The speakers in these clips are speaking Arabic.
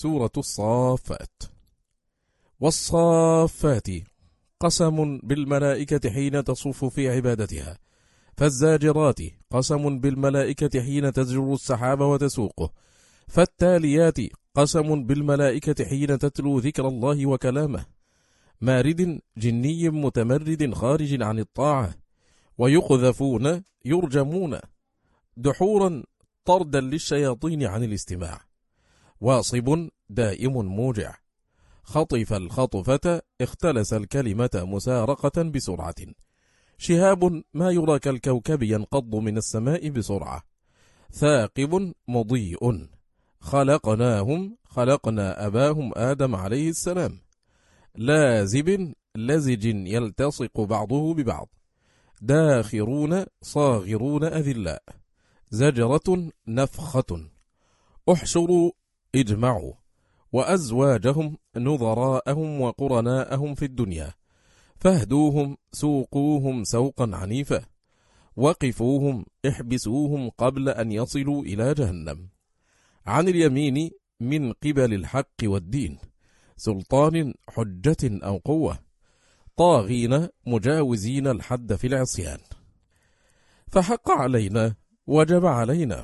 سورة الصافات. والصافات قسم بالملائكة حين تصف في عبادتها، فالزاجرات قسم بالملائكة حين تزجر السحاب وتسوقه، فالتاليات قسم بالملائكة حين تتلو ذكر الله وكلامه، مارد جني متمرد خارج عن الطاعة، ويقذفون يرجمون دحورا طردا للشياطين عن الاستماع، واصب دائم موجع، خطف الخطفة اختلس الكلمة مسارقة بسرعة، شهاب ما يرى كالكوكب ينقض من السماء بسرعة، ثاقب مضيء، خلقنا أباهم آدم عليه السلام، لازب لزج يلتصق بعضه ببعض، داخرون صاغرون أذلاء، زجرة نفخة، احشروا اجمعوا، وأزواجهم نظراءهم وقرناءهم في الدنيا، فاهدوهم سوقوهم سوقا عنيفا، وقفوهم احبسوهم قبل أن يصلوا إلى جهنم، عن اليمين من قبل الحق والدين، سلطان حجة أو قوة، طاغين مجاوزين الحد في العصيان، فحق علينا وجب علينا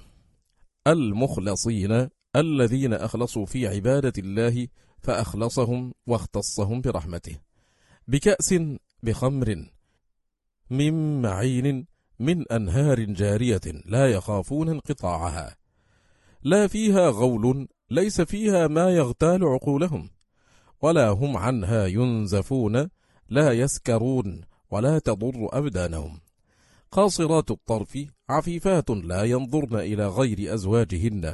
المخلصين الذين أخلصوا في عبادة الله فأخلصهم واختصهم برحمته، بكأس بخمر من معين من أنهار جارية لا يخافون انقطاعها، لا فيها غول ليس فيها ما يغتال عقولهم، ولا هم عنها ينزفون، لا يسكرون ولا تضر أبدانهم، قاصرات الطرف عفيفات لا ينظرن إلى غير أزواجهن،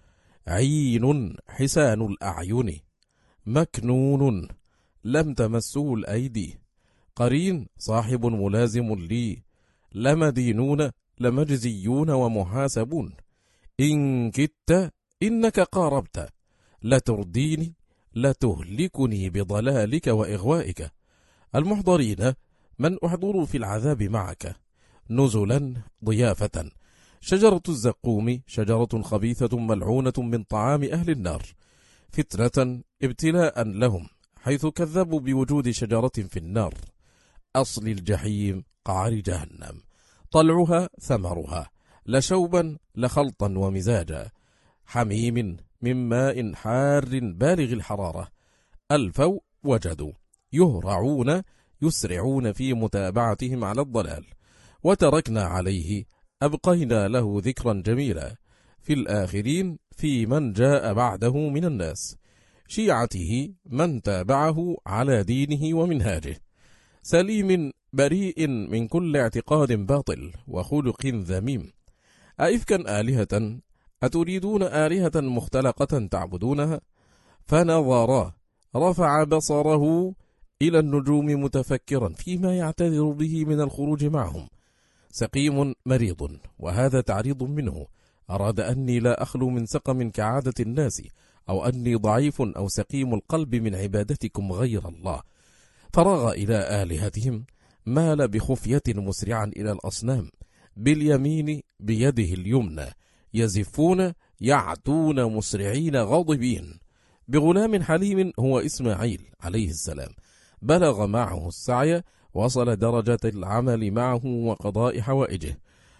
عين حسان الأعين، مكنون لم تمسه الأيدي، قرين صاحب ملازم لي، لمدينون لمجزيون ومحاسبون، إن كدت إنك قاربت، لترديني لتهلكني بضلالك وإغوائك، المحضرين من أحضروا في العذاب معك، نزلا ضيافة، شجرة الزقوم شجرة خبيثة ملعونة من طعام أهل النار، فتنة ابتلاء لهم حيث كذبوا بوجود شجرة في النار، أصل الجحيم قعر جهنم، طلعها ثمرها، لشوبا لخلطا ومزاجا، حميم من ماء حار بالغ الحرارة، ألفوا وجدوا، يهرعون يسرعون في متابعتهم على الضلال، وتركنا عليه أبقينا له ذكرا جميلا في الآخرين في من جاء بعده من الناس، شيعته من تابعه على دينه ومنهاجه، سليم بريء من كل اعتقاد باطل وخلق ذميم، أئفكا آلهة أتريدون آلهة مختلقة تعبدونها، فنظر رفع بصره إلى النجوم متفكرا فيما يعتذر به من الخروج معهم، سقيم مريض، وهذا تعريض منه، أراد أني لا أخلو من سقم كعادة الناس، أو أني ضعيف أو سقيم القلب من عبادتكم غير الله، فرغ إلى آلهتهم، مال بخفية مسرعا إلى الأصنام، باليمين بيده اليمنى، يزفون يعتون مسرعين غاضبين، بغلام حليم هو إسماعيل عليه السلام، بلغ معه السعي، وصل درجة العمل معه وقضاء حوائجه،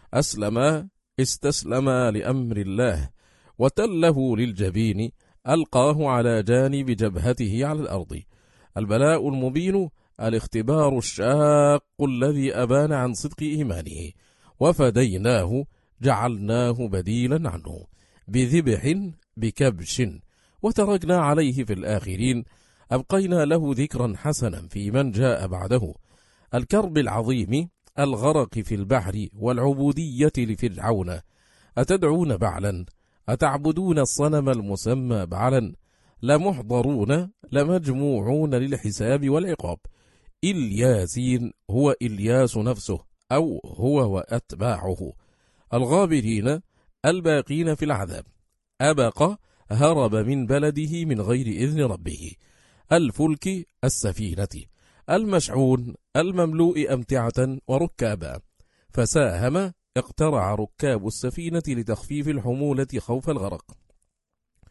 استسلم لأمر الله، وتله للجبين، ألقاه على جانب جبهته على الأرض، البلاء المبين، الاختبار الشاق الذي أبان عن صدق إيمانه، وفديناه جعلناه بديلا عنه، بذبح بكبش، وتركنا عليه في الآخرين، أبقينا له ذكرا حسنا في من جاء بعده، الكرب العظيم، الغرق في البحر والعبودية لفرعون، أتدعون بعلا أتعبدون الصنم المسمى بعلا، لمحضرون لمجموعون للحساب والعقاب، إلياسين هو إلياس نفسه أو هو وأتباعه، الغابرين الباقين في العذاب، أبق هرب من بلده من غير إذن ربه، الفلك السفينة، المشعون المملوء أمتعة وركابا، فساهم اقترع ركاب السفينة لتخفيف الحمولة خوف الغرق،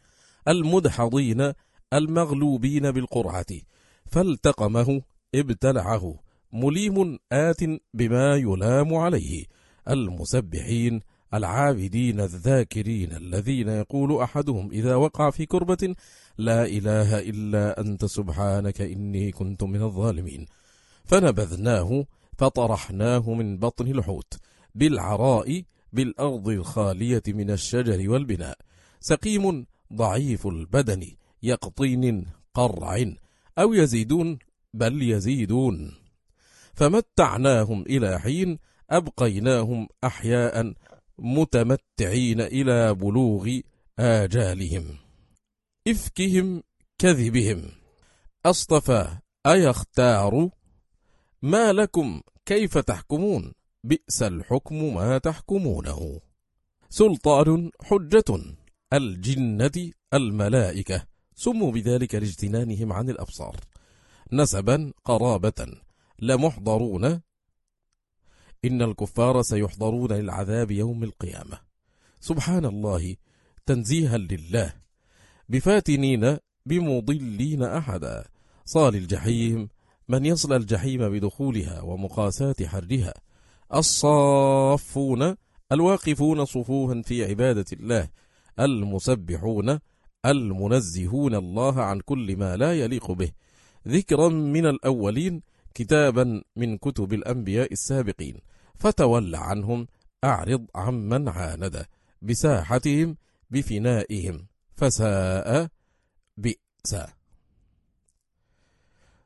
المدحضين المغلوبين بالقرعة، فالتقمه ابتلعه، مليم آت بما يلام عليه، المسبحين العابدين الذاكرين الذين يقول أحدهم إذا وقع في كربة: لا إله إلا أنت سبحانك إني كنت من الظالمين. فنبذناه فطرحناه من بطن الحوت بالعراء بالأرض الخالية من الشجر والبناء، سقيم ضعيف البدن يقطين قرع، أو يزيدون بل يزيدون. فمتعناهم إلى حين، أبقيناهم أحياء متمتعين إلى بلوغ آجالهم. إفكهم كذبهم، أصطفى أيختار، ما لكم كيف تحكمون، بئس الحكم ما تحكمونه. سلطان حجة، الجنة الملائكة، سموا بذلك لاجتنانهم عن الأبصار. نسبا قرابة، لمحضرون، إن الكفار سيحضرون للعذاب يوم القيامة. سبحان الله، تنزيها لله، بفاتنين بمضلين أحدا. صال الجحيم، من يصل الجحيم بدخولها ومقاساة حرها. الصافون، الواقفون صفوها في عبادة الله، المسبحون المنزهون الله عن كل ما لا يليق به. ذكرا من الأولين، كتابا من كتب الأنبياء السابقين، فتول عنهم، أعرض عمن عاند، بساحتهم بفنائهم، فساء بئس.